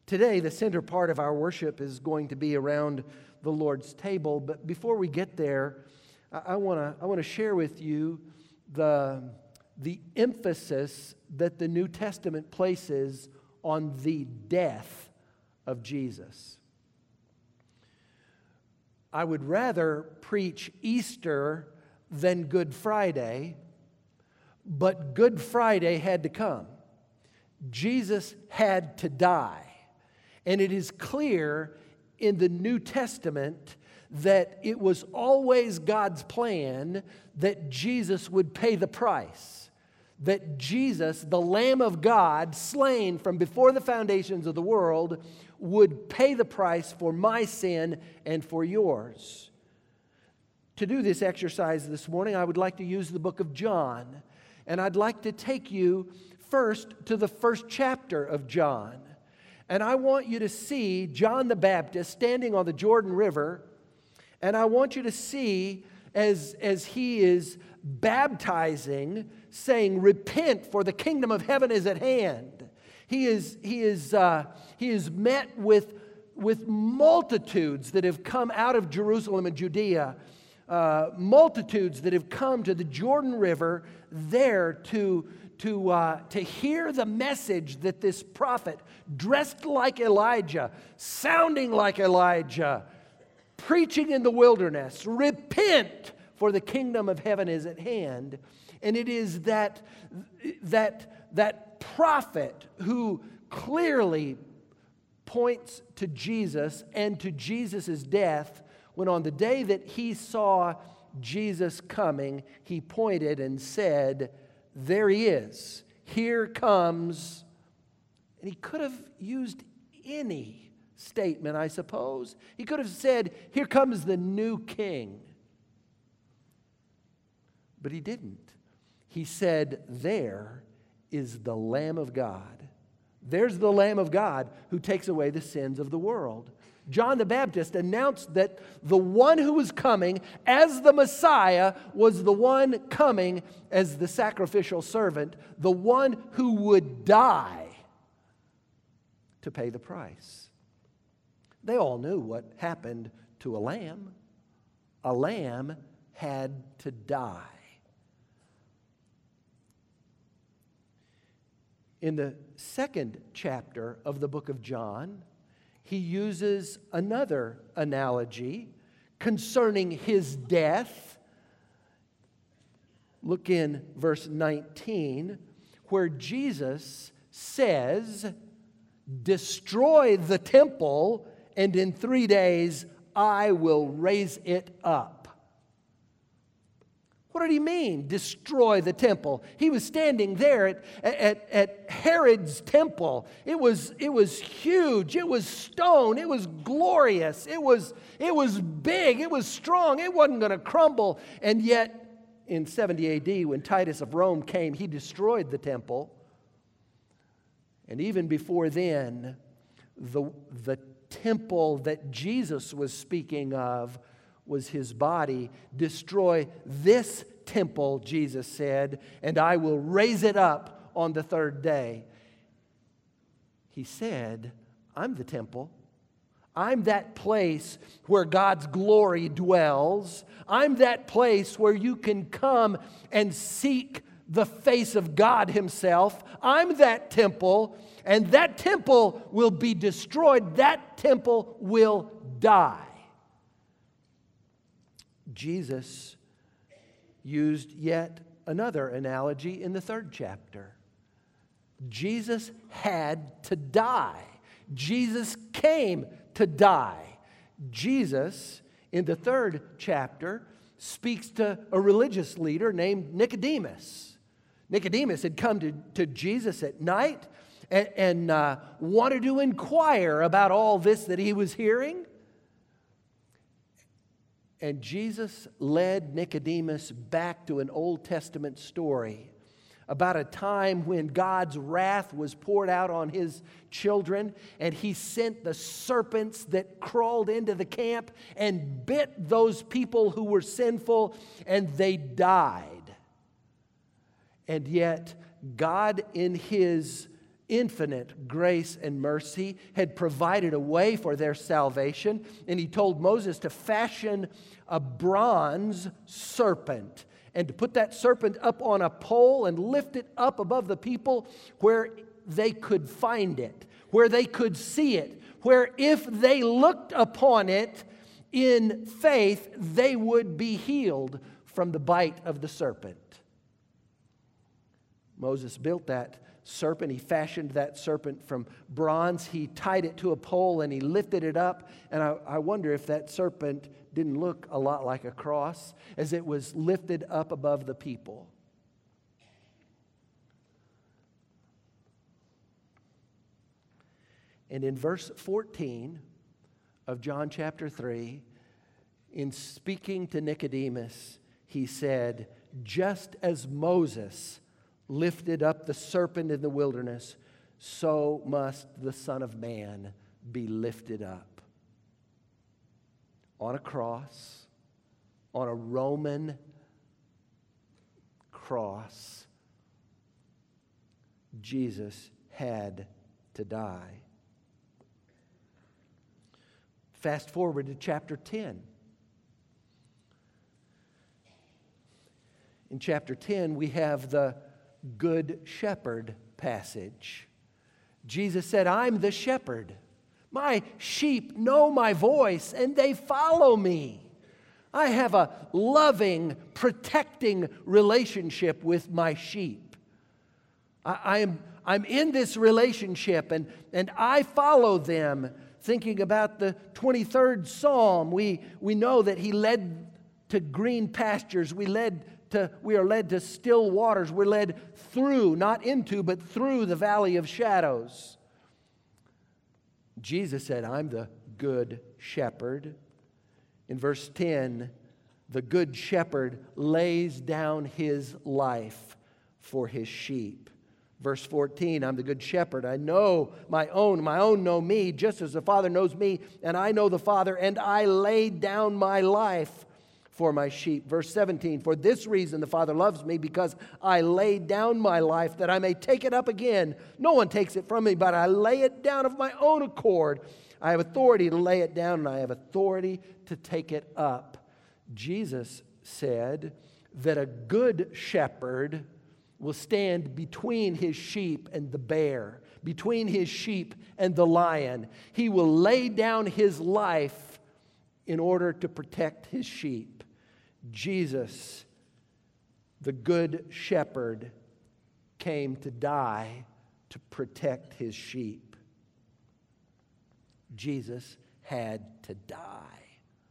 Today, the center part of our worship is going to be around the Lord's table. But before we get there, I want to share with you the emphasis that the New Testament places on the death of Jesus. I would rather preach Easter than Good Friday, but Good Friday had to come. Jesus had to die. And it is clear in the New Testament that it was always God's plan that Jesus would pay the price. That Jesus, the Lamb of God, slain from before the foundations of the world, would pay the price for my sin and for yours. To do this exercise this morning, I would like to use the book of John. And I'd like to take you first to the first chapter of John. And I want you to see John the Baptist standing on the Jordan River. And I want you to see as he is baptizing, saying, "Repent, for the kingdom of heaven is at hand." He is met with multitudes that have come out of Jerusalem and Judea, multitudes that have come to the Jordan River there to hear the message that this prophet, dressed like Elijah, sounding like Elijah, preaching in the wilderness, "Repent, for the kingdom of heaven is at hand." And it is that prophet who clearly points to Jesus and to Jesus' death, when on the day that he saw Jesus coming, he pointed and said, "There he is. Here comes." And he could have used any statement, I suppose. He could have said, "Here comes the new king." But he didn't. He said, "There is the Lamb of God." There's the Lamb of God who takes away the sins of the world. John the Baptist announced that the one who was coming as the Messiah was the one coming as the sacrificial servant, the one who would die to pay the price. They all knew what happened to a lamb. A lamb had to die. In the second chapter of the book of John, he uses another analogy concerning his death. Look in verse 19, where Jesus says, "Destroy the temple, and in 3 days I will raise it up." What did he mean, destroy the temple? He was standing there at Herod's temple. It was huge. It was stone. It was glorious. It was big. It was strong. It wasn't going to crumble. And yet, in 70 AD, when Titus of Rome came, he destroyed the temple. And even before then, the temple that Jesus was speaking of was his body. "Destroy this temple," Jesus said, "and I will raise it up on the third day." He said, "I'm the temple. I'm that place where God's glory dwells. I'm that place where you can come and seek the face of God himself. I'm that temple, and that temple will be destroyed. That temple will die." Jesus used yet another analogy in the third chapter. Jesus had to die. Jesus came to die. Jesus, in the third chapter, speaks to a religious leader named Nicodemus. Nicodemus had come to Jesus at night and wanted to inquire about all this that he was hearing. And Jesus led Nicodemus back to an Old Testament story about a time when God's wrath was poured out on his children, and he sent the serpents that crawled into the camp and bit those people who were sinful, and they died. And yet, God in his infinite grace and mercy had provided a way for their salvation, and He told Moses to fashion a bronze serpent and to put that serpent up on a pole and lift it up above the people where they could find it, where they could see it, where if they looked upon it in faith, they would be healed from the bite of the serpent. Moses built that serpent. He fashioned that serpent from bronze. He tied it to a pole and he lifted it up. And I wonder if that serpent didn't look a lot like a cross as it was lifted up above the people. And in verse 14 of John chapter 3, in speaking to Nicodemus, he said, "Just as Moses lifted up the serpent in the wilderness, so must the Son of Man be lifted up." On a cross, on a Roman cross, Jesus had to die. Fast forward to chapter 10. In chapter 10, we have the Good Shepherd passage. Jesus said, "I'm the shepherd. My sheep know my voice, and they follow me. I have a loving, protecting relationship with my sheep. I'm in this relationship, and I follow them." Thinking about the 23rd Psalm, we know that He led to green pastures. We are led to still waters. We're led through, not into, but through the valley of shadows. Jesus said, "I'm the good shepherd." In verse 10, the good shepherd lays down his life for his sheep. Verse 14, "I'm the good shepherd. I know my own know me, just as the Father knows me, and I know the Father, and I lay down my life for my sheep." Verse 17, "For this reason the Father loves me, because I lay down my life that I may take it up again. No one takes it from me, but I lay it down of my own accord. I have authority to lay it down, and I have authority to take it up." Jesus said that a good shepherd will stand between his sheep and the bear, between his sheep and the lion. He will lay down his life in order to protect his sheep. Jesus, the good shepherd, came to die to protect his sheep. Jesus had to die.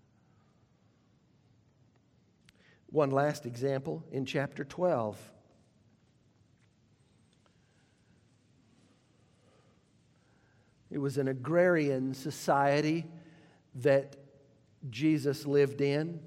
One last example in chapter 12. It was an agrarian society that Jesus lived in.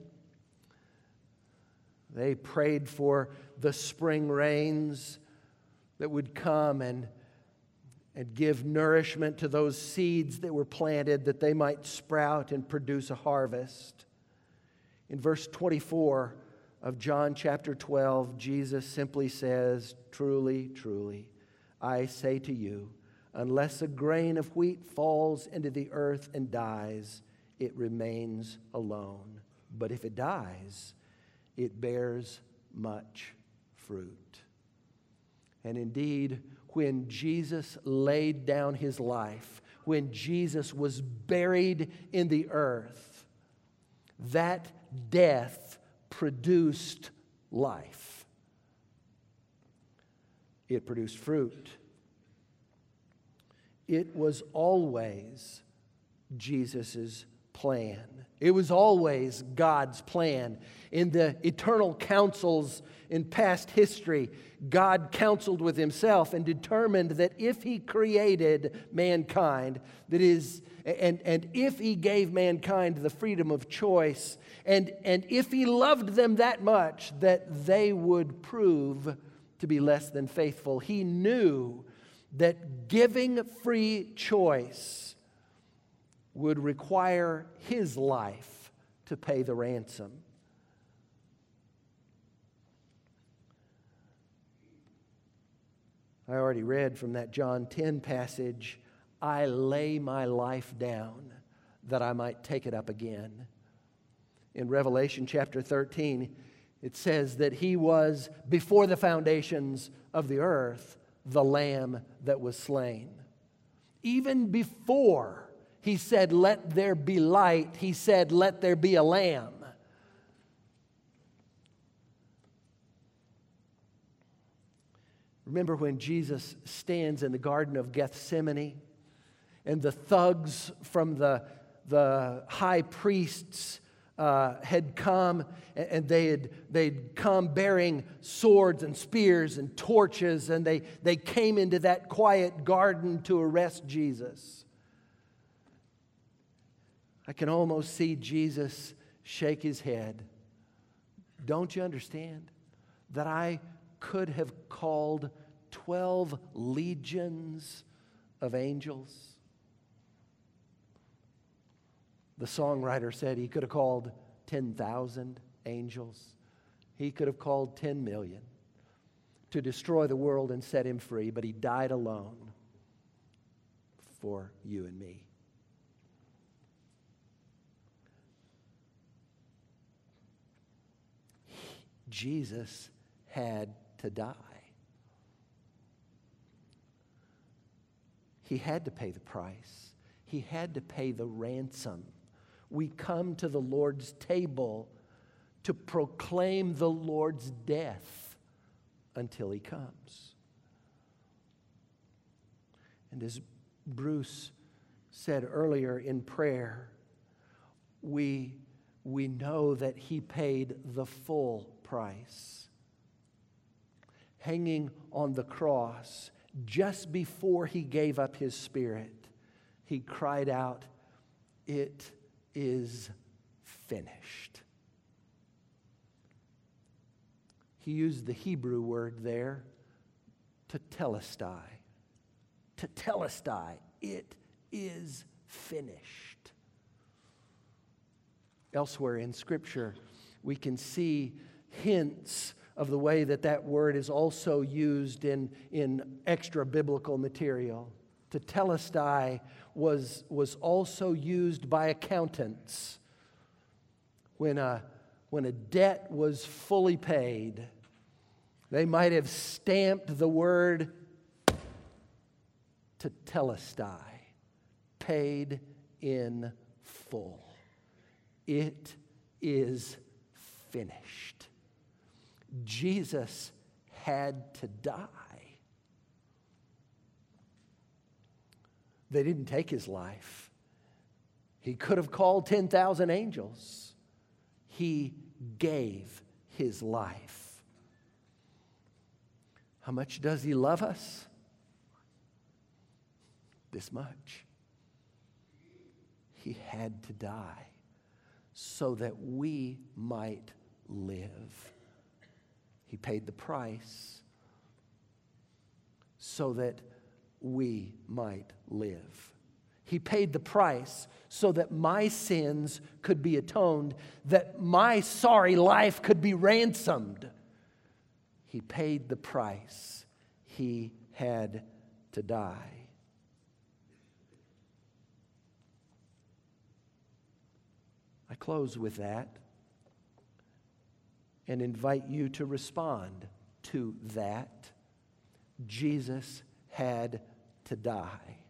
They prayed for the spring rains that would come and give nourishment to those seeds that were planted, that they might sprout and produce a harvest. In verse 24 of John chapter 12, Jesus simply says, "Truly, truly, I say to you, unless a grain of wheat falls into the earth and dies, it remains alone. But if it dies, it bears much fruit." And indeed, when Jesus laid down his life, when Jesus was buried in the earth, that death produced life. It produced fruit. It was always Jesus' plan. It was always God's plan. In the eternal councils in past history, God counseled with himself and determined that if he created mankind, that is, and if he gave mankind the freedom of choice, and if he loved them that much that they would prove to be less than faithful, he knew that giving free choice would require his life to pay the ransom. I already read from that John 10 passage, I lay my life down that I might take it up again. In Revelation chapter 13, it says that he was, before the foundations of the earth, the Lamb that was slain. Even before he said, let there be light, he said, let there be a lamb. Remember when Jesus stands in the Garden of Gethsemane and the thugs from the high priests had come, and they'd come bearing swords and spears and torches, and they came into that quiet garden to arrest Jesus. I can almost see Jesus shake his head. Don't you understand that I could have called 12 legions of angels? The songwriter said he could have called 10,000 angels. He could have called 10 million to destroy the world and set him free, but he died alone for you and me. Jesus had to die. He had to pay the price. He had to pay the ransom. We come to the Lord's table to proclaim the Lord's death until he comes. And as Bruce said earlier in prayer, we know that he paid the full price. Hanging on the cross, just before he gave up his spirit, he cried out, "It is finished." He used the Hebrew word there, tetelestai. Tetelestai. It is finished. Elsewhere in Scripture, we can see hints of the way that word is also used in extra biblical material. Tetelestai was also used by accountants when a debt was fully paid. They might have stamped the word tetelestai, paid in full. It is finished. Jesus had to die. They didn't take his life. He could have called 10,000 angels. He gave his life. How much does he love us? This much. He had to die so that we might live. He paid the price so that we might live. He paid the price so that my sins could be atoned, that my sorry life could be ransomed. He paid the price. He had to die. I close with that and invite you to respond to that. Jesus had to die.